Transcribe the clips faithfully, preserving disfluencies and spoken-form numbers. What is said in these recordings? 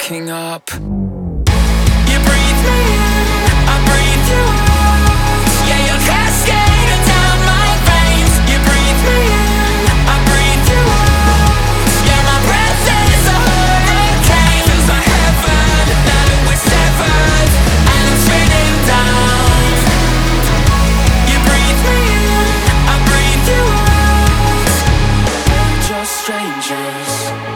breaking up. You breathe me in, I breathe you out. Yeah, you're cascading down my veins. You breathe me in, I breathe you out. Yeah, my breath is a hurricane. Feels like heaven, now that we're severed, and I'm spinning down. You breathe me in, I breathe you out. We're just strangers.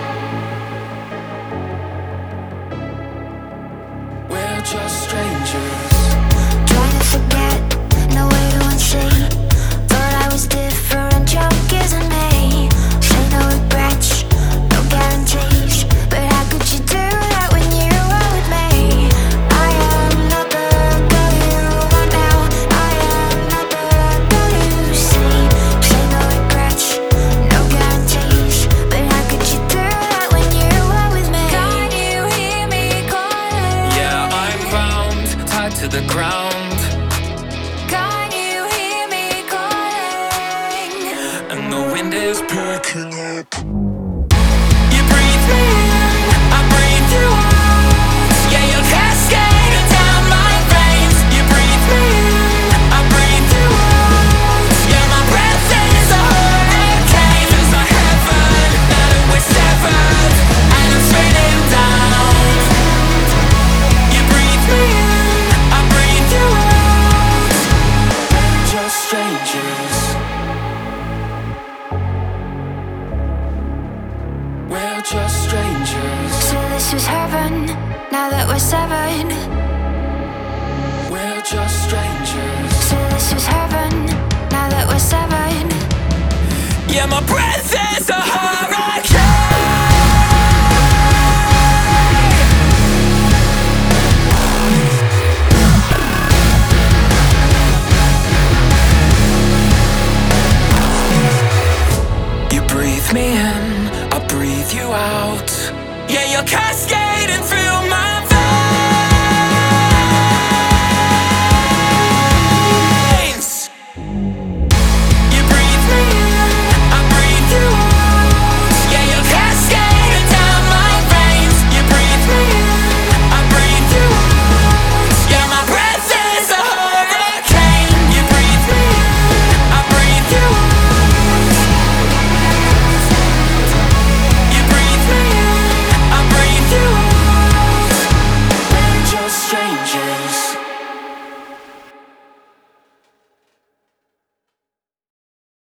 We're just strangers. Trying to forget, no way to unsee. Thought I was different, joke isn't me. Say no regrets, no guarantees. But how could you do that when you were with me? I am not the girl you want now. I am not the girl you see. Say no regrets, no guarantees. But how could you do that when you were with me? Can you hear me calling? Yeah, I'm bound, tied to the ground. Can you hear me calling? And the wind is picking up. You breathe me in, I breathe you out. Yeah, you're cascading down my veins. You breathe me in, I breathe you out. Yeah, my breath is a hurricane. Feels like heaven, now that we're severed, and I'm spinning down. You breathe me in, I breathe you out. We're just strangers. We're just strangers. So this was heaven, now that we're severed. We're just strangers. So this was heaven, now that we're severed. Yeah, my breath is a hurricane. You breathe me in, I breathe you out. Yeah, you're cascading through my